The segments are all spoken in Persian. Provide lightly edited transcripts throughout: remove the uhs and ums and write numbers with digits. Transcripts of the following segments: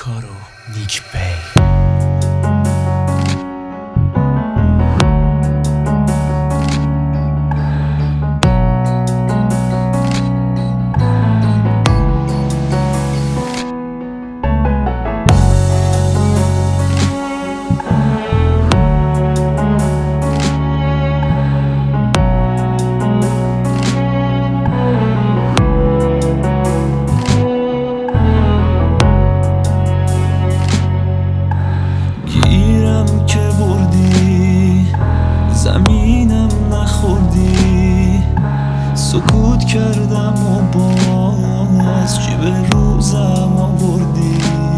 کار و نیک پی. که بردی زمینم نخوردی، سکوت کردم و باز چی به روزم آوردی.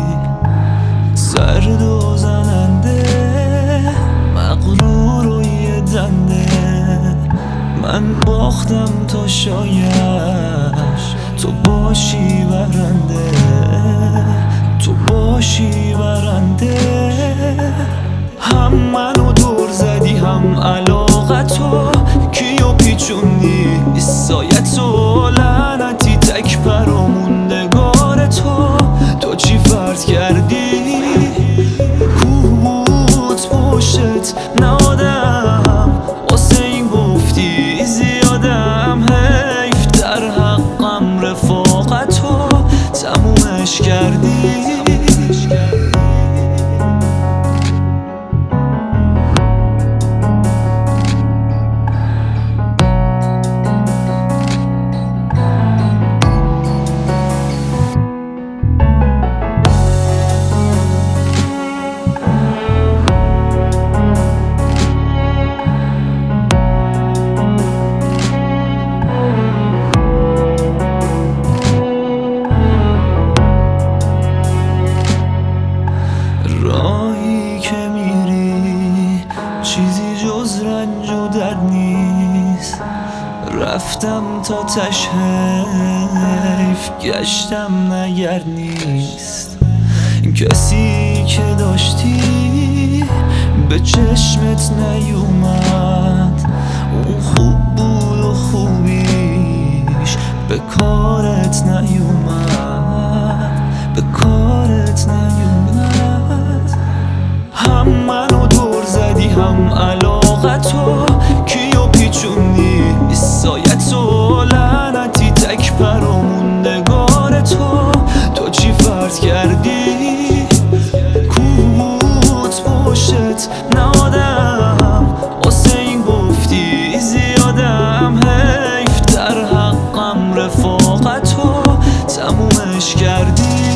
سرد و زننده مغرور و یه دنده، من باختم تا شاید تو باشی برنده، تو باشی برنده. هم منو دور زدی هم علاقتو، کیو پیچوندی سایتو، لعنتی تک پر و موندگار تو چی فرض کردی؟ کوت پشت نادم واسه این گفتی زیادم، حیف در حقم رفاقتو تمومش کردی. راهی که میری چیزی جز رنج و درد نیست، رفتم تا تش حیف گشتم نگر نیست. کسی که داشتی به چشمت نیومد، اون خوب بود و خوبیش به کارت نیومد، به کارت نیومد. هم منو دور زدی هم علاقتو، کیو پیچوندی سایتو، لعنتی تک پر و موندگار تو چی فرض کردی؟ کوت پشت نادم واسه این گفتی زیادم، حیف در حقم رفاقتو تمومش کردی.